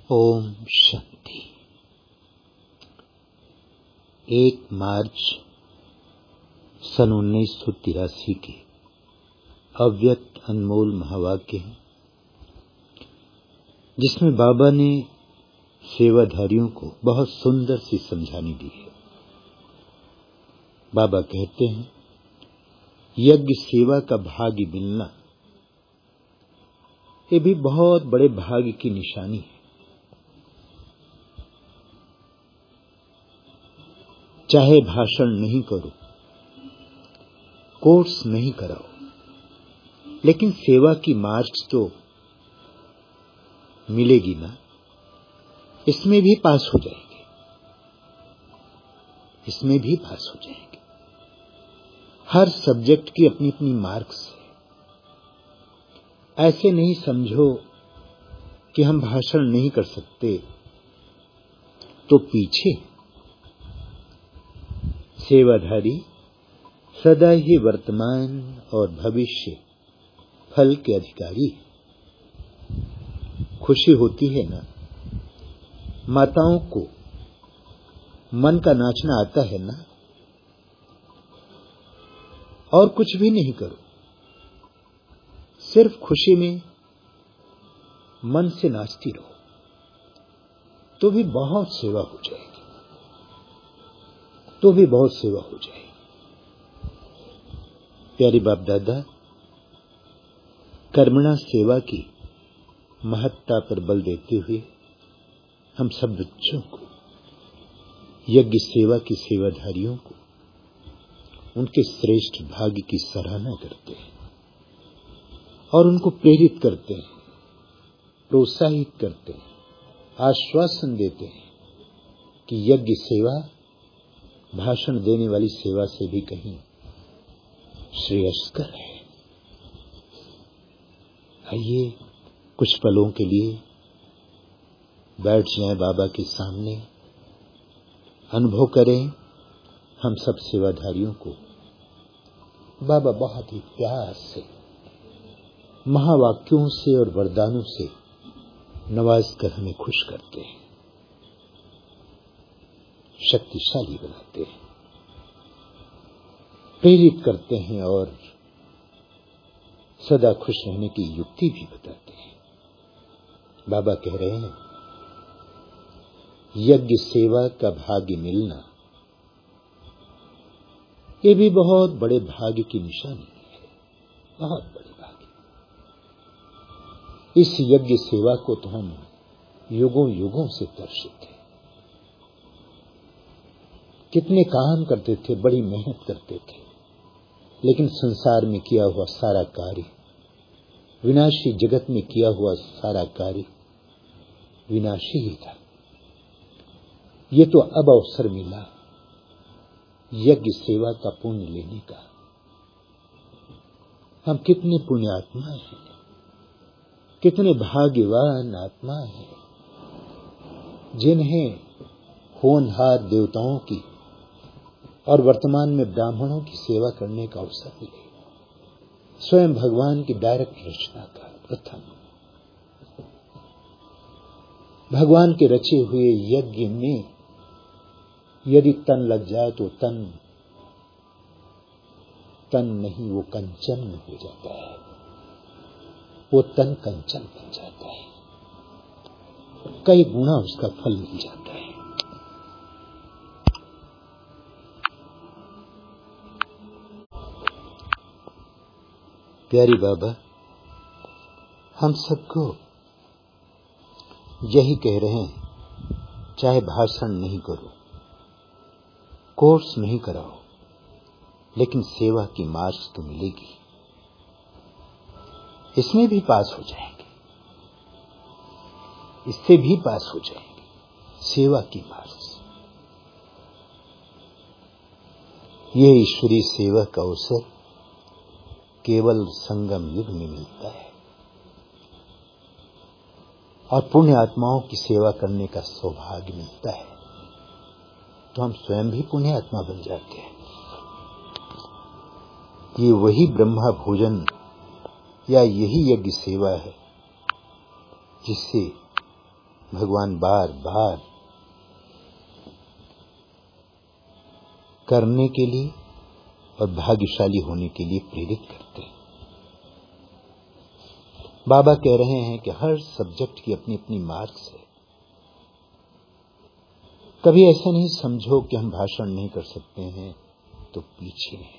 ओम शांति। 1 मार्च सन 1983 के अव्यक्त अनमोल महावाक्य हैं, जिसमें बाबा ने सेवाधारियों को बहुत सुंदर सी समझानी दी है। बाबा कहते हैं, यज्ञ सेवा का भाग्य मिलना ये भी बहुत बड़े भाग्य की निशानी है। चाहे भाषण नहीं करो, कोर्स नहीं कराओ, लेकिन सेवा की मार्क्स तो मिलेगी ना। इसमें भी पास हो जाएंगे, इसमें भी पास हो जाएंगे। हर सब्जेक्ट की अपनी अपनी मार्क्स है। ऐसे नहीं समझो कि हम भाषण नहीं कर सकते तो पीछे। सेवाधारी सदा ही वर्तमान और भविष्य फल के अधिकारी है। खुशी होती है ना, माताओं को मन का नाचना आता है ना। और कुछ भी नहीं करो, सिर्फ खुशी में मन से नाचती रहो, तो भी बहुत सेवा हो जाएगी, तो भी बहुत सेवा हो जाएगी। प्यारे बाप दादा कर्मणा सेवा की महत्ता पर बल देते हुए हम सब बच्चों को, यज्ञ सेवा की सेवाधारियों को उनके श्रेष्ठ भाग्य की सराहना करते हैं और उनको प्रेरित करते हैं, प्रोत्साहित करते हैं, आश्वासन देते हैं कि यज्ञ सेवा भाषण देने वाली सेवा से भी कहीं श्रेयस्कर है। आइए कुछ पलों के लिए बैठ जाएं बाबा के सामने, अनुभव करें हम सब सेवाधारियों को बाबा बहुत ही प्यार से, महावाक्यों से और वरदानों से नवाज कर हमें खुश करते हैं, शक्तिशाली बनाते हैं, प्रेरित करते हैं और सदा खुश रहने की युक्ति भी बताते हैं। बाबा कह रहे हैं, यज्ञ सेवा का भाग्य मिलना ये भी बहुत बड़े भाग्य की निशानी है, बहुत बड़े भाग्य। इस यज्ञ सेवा को तो हम युगों युगों से तरसते हैं। कितने काम करते थे, बड़ी मेहनत करते थे, लेकिन संसार में किया हुआ सारा कार्य, विनाशी जगत में किया हुआ सारा कार्य विनाशी ही था। ये तो अब अवसर मिला यज्ञ सेवा का पुण्य लेने का। हम कितने पुण्यात्मा हैं, कितने भाग्यवान आत्मा हैं, जिन्हें होनहार देवताओं की और वर्तमान में ब्राह्मणों की सेवा करने का अवसर मिले। स्वयं भगवान की डायरेक्ट रचना का प्रथम, भगवान के रचे हुए यज्ञ में यदि तन लग जाए तो तन नहीं, वो कंचन हो जाता है, वो तन कंचन बन जाता है, कई गुना उसका फल मिल जाता है। प्यारी बाबा हम सबको यही कह रहे हैं, चाहे भाषण नहीं करो, कोर्स नहीं कराओ, लेकिन सेवा की मार्क्स तो मिलेगी। इसमें भी पास हो जाएंगे, इससे भी पास हो जाएंगे। सेवा की मार्क्स, ये ईश्वरीय सेवा का अवसर केवल संगम युग में मिलता है और पुण्य आत्माओं की सेवा करने का सौभाग्य मिलता है, तो हम स्वयं भी पुण्य आत्मा बन जाते हैं। ये वही ब्रह्मा भोजन या यही यज्ञ सेवा है जिससे भगवान बार बार करने के लिए और भाग्यशाली होने के लिए प्रेरित करते हैं। बाबा कह रहे हैं कि हर सब्जेक्ट की अपनी अपनी मार्क्स है। कभी ऐसा नहीं समझो कि हम भाषण नहीं कर सकते हैं तो पीछे हैं।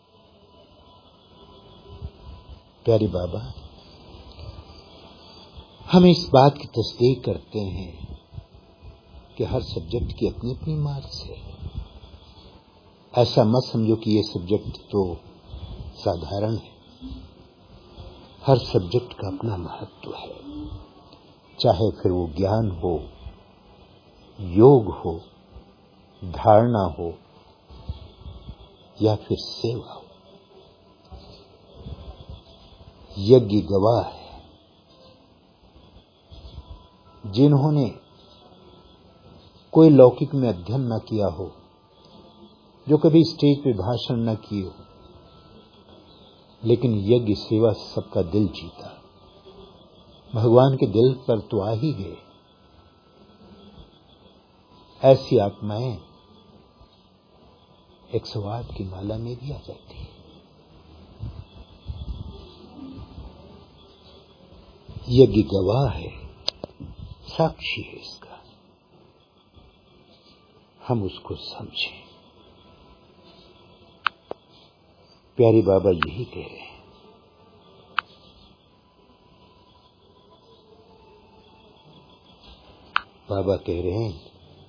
प्यारे बाबा, हम इस बात की तस्दीक करते हैं कि हर सब्जेक्ट की अपनी अपनी मार्क्स है। ऐसा मत समझो कि ये सब्जेक्ट तो साधारण है। हर सब्जेक्ट का अपना महत्व है, चाहे फिर वो ज्ञान हो, योग हो, धारणा हो या फिर सेवा हो। यज्ञ गवाह है। जिन्होंने कोई लौकिक में अध्ययन न किया हो, जो कभी स्टेज पे भाषण न किए हो, लेकिन यज्ञ सेवा सबका दिल जीता, भगवान के दिल पर तो आ ही गए। ऐसी आत्माएं 108 की माला में भी आ जाती है। यज्ञ गवाह है, साक्षी है इसका। हम उसको समझें। प्यारे बाबा यही कह रहे हैं। बाबा कह रहे हैं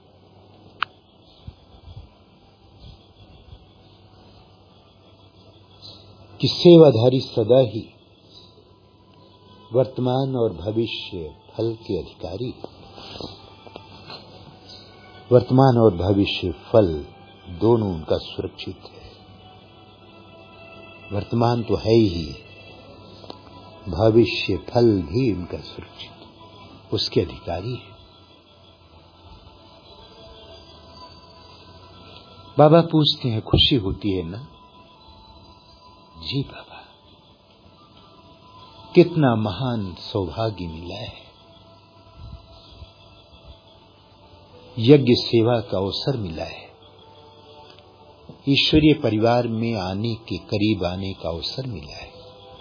कि सेवाधारी सदा ही वर्तमान और भविष्य फल के अधिकारी। वर्तमान और भविष्य फल दोनों उनका सुरक्षित है। वर्तमान तो है ही, भविष्य फल भी उनका सुरक्षित, उसके अधिकारी है। बाबा पूछते हैं, खुशी होती है ना? जी बाबा, कितना महान सौभाग्य मिला है। यज्ञ सेवा का अवसर मिला है। ईश्वरीय परिवार में आने के करीब आने का अवसर मिला है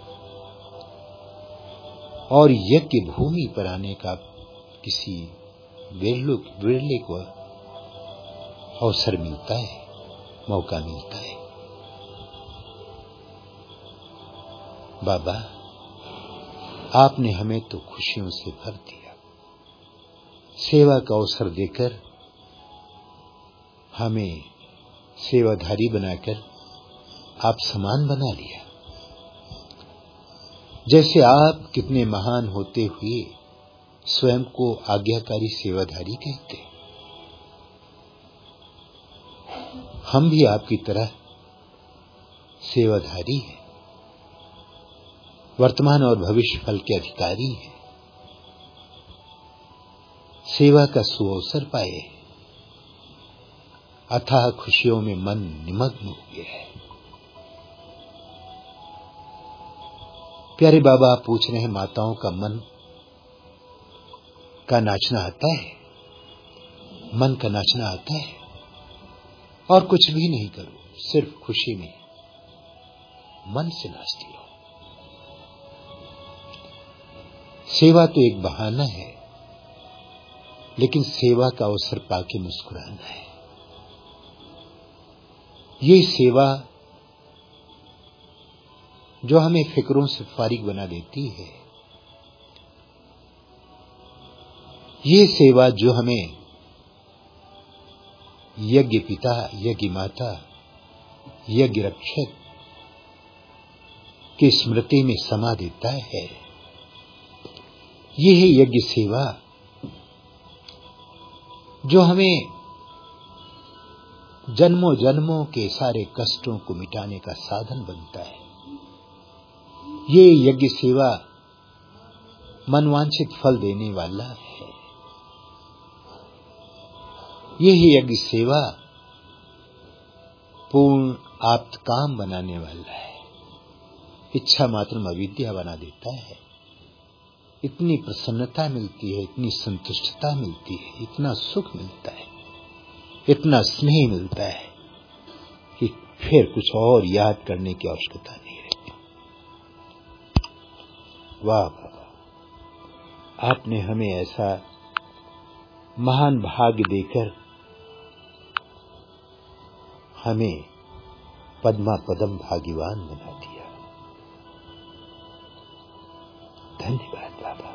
और यज्ञ भूमि पर आने का किसी विरले को अवसर मिलता है, मौका मिलता है। बाबा, आपने हमें तो खुशियों से भर दिया। सेवा का अवसर देकर हमें सेवाधारी बनाकर आप समान बना लिया। जैसे आप कितने महान होते हुए स्वयं को आज्ञाकारी सेवाधारी कहते, हम भी आपकी तरह सेवाधारी हैं, वर्तमान और भविष्य फल के अधिकारी हैं। सेवा का सुअवसर पाए, अथाह खुशियों में मन निमग्न हो गया है। प्यारे बाबा, आप पूछ रहे हैं माताओं का मन का नाचना आता है? मन का नाचना आता है और कुछ भी नहीं करो, सिर्फ खुशी में मन से नाचती रहो। सेवा तो एक बहाना है, लेकिन सेवा का अवसर पाके मुस्कुराना है। ये सेवा जो हमें फिक्रों से फारिग बना देती है, ये सेवा जो हमें यज्ञ पिता, यज्ञ माता, यज्ञ रक्षक की स्मृति में समा देता है, ये है यज्ञ सेवा जो हमें जन्मों जन्मों के सारे कष्टों को मिटाने का साधन बनता है। ये यज्ञ सेवा मनवांछित फल देने वाला है। ये ही यज्ञ सेवा पूर्ण आप्त काम बनाने वाला है। इच्छा मात्र अविद्या बना देता है। इतनी प्रसन्नता मिलती है, इतनी संतुष्टता मिलती है, इतना सुख मिलता है, इतना स्नेह मिलता है कि फिर कुछ और याद करने की आवश्यकता नहीं रहती। वाह बाबा, आपने हमें ऐसा महान भाग्य देकर हमें पद्मा पदम भाग्यवान बना दिया। धन्यवाद बाबा।